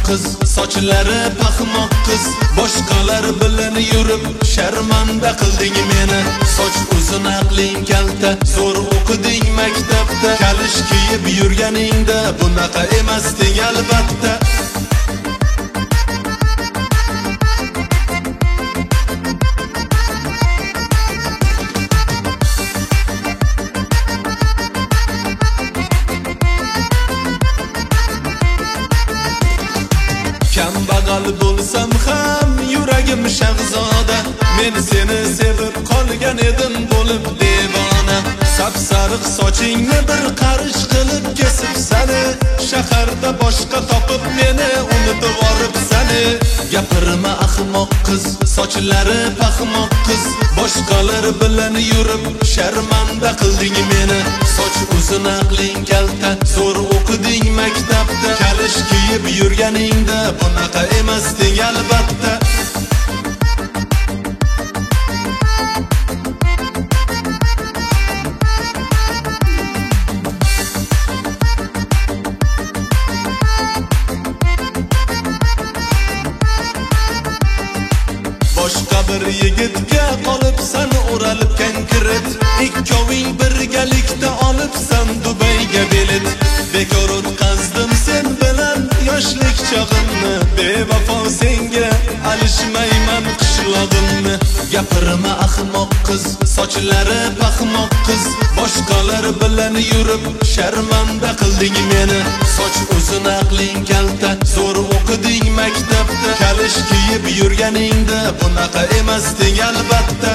qiz, sochlari paxmoq qiz, boshqalar bilan yurib sharmanda qilding meni. Soch uzun, aqling kalta, zo'r o'qiding maktabda, kalish kiyib yurganingda bunaqa emasding albatta. Kambag'al bo'lsam ham yuragim shahzoda, men seni sevib qolgan edim bo'lib devona. Sapsariq sochingni bir qarish qilib kesib sani, shaharda boshqa topib meni unutib yuboribsani. Gapirma ahmoq qiz, sochlari paxmoq qiz, boshqalar bilan yurib sharmanda qilding meni. Soch uzun, aqling kalta, zo'r o'qiding maktabda, kalish kiyib yurganingda bunaqa emasding albatta. Boshqa bir yigitga qolibsan o'ralib konkret, ikkoving birgalikda olibsan Dubayga bilet. Bekor o'tkazdim sen bilan yoshlik chog'imni, bevafo senga alishmayman qishlog'imni. Gapirma ahmoq qiz, sochlari paxmoq qiz, boshqalar bilan yurib sharmanda qilding meni. Soch uzun, aqling kalta, zo'r o'qiding maktabda, kalish kiyib yurganingda bunaqa emasding albatta.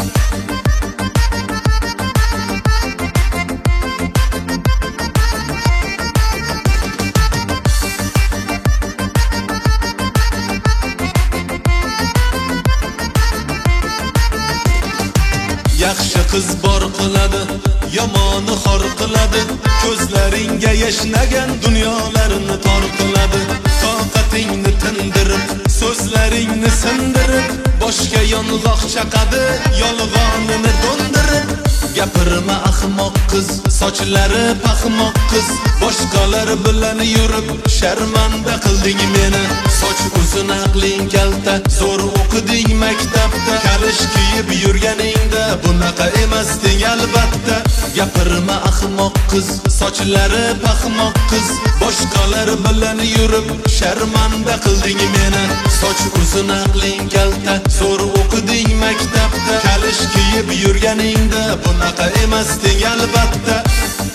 Yaxshi qiz bor qiladi, yomoni xor qiladi, ko'zlaringga yashnagan dunyolarni tor qiladi. Toqatingni tindirib, so'zlaringni sindirib, boshga yong'oq chaqadi, yolg'onini do'ndirib. Gapirma ahmoq qiz, sochlari paxmoq qiz, boshqalar bilan yurib sharmanda qilding meni. Soch uzun, aqling kalta, zo'r o'qiding maktabda, kalish kiyib yurganingda bunaqa emasding albatta. Gapirma ahmoq qiz, sochlari paxmoq qiz, boshqalar bilan yurib sharmanda qilding meni. Soch uzun, aqling kalta, zo'r o'qiding maktabda, kalish kiyib yurganingda bunaqa emasding albatta.